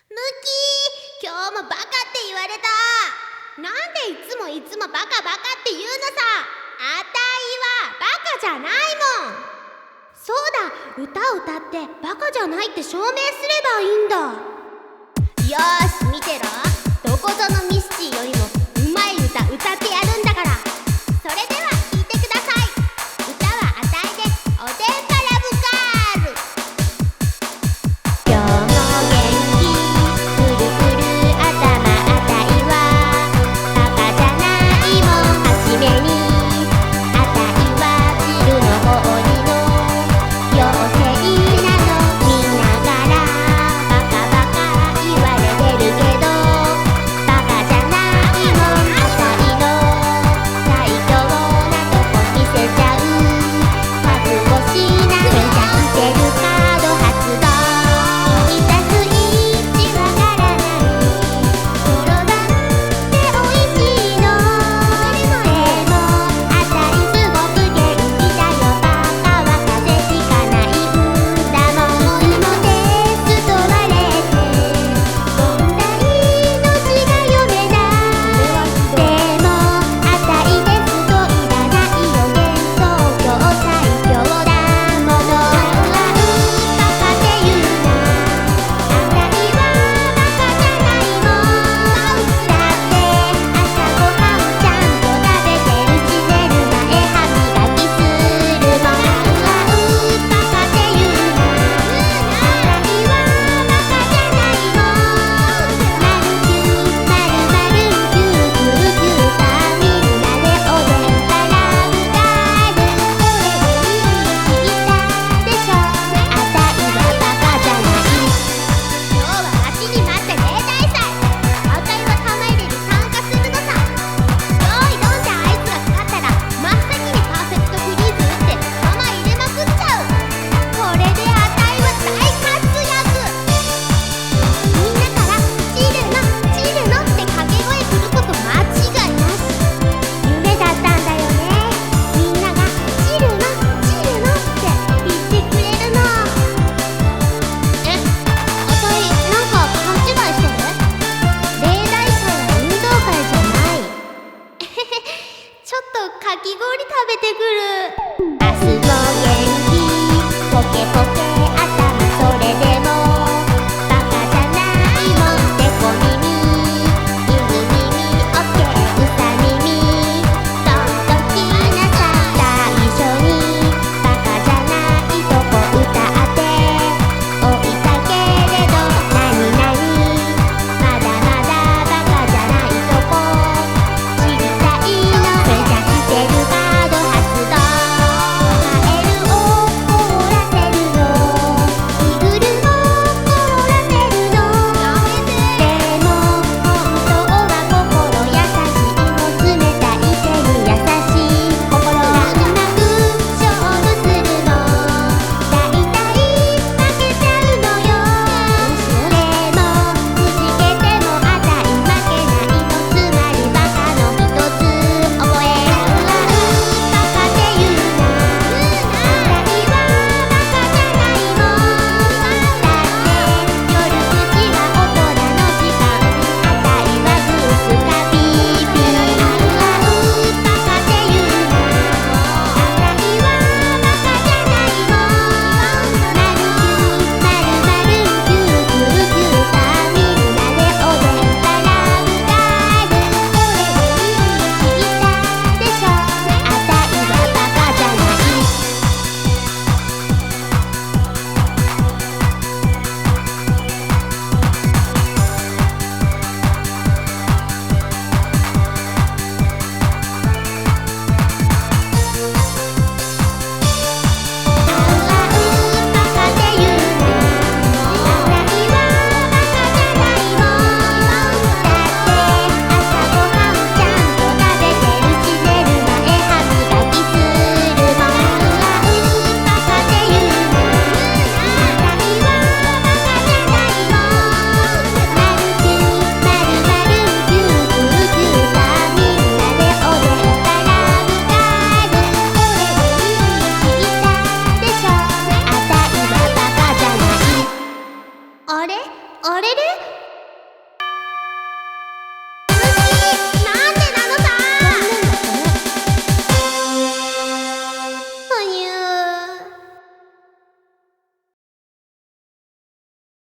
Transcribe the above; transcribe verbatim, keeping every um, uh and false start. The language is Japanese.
ムキー、今日もバカって言われた。なんでいつもいつもバカバカって言うのさ。あたいはバカじゃないもん。そうだ、歌を歌ってバカじゃないって証明すればいいんだ。よーし見てろ、どこぞのミスチーよりもうまい歌歌ってやるんだから。それでは聴いてください。歌はあたいでおてんばラブガール。今日も元気くるくる頭あたいはバカじゃないもん。はじめにあたいはビルの方にの妖精なの見ながらバカバあれれ